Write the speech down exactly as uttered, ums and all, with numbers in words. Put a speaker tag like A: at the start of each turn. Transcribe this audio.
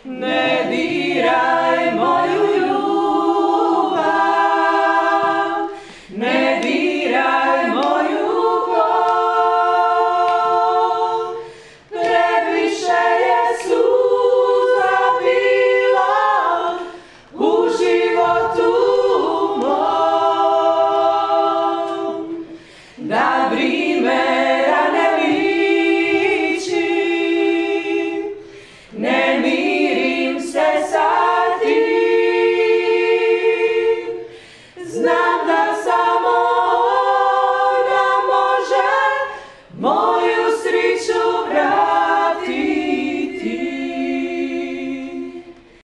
A: ne diraj moju ljubav, ne diraj moju bol, previše je suza bila u životu mom. Da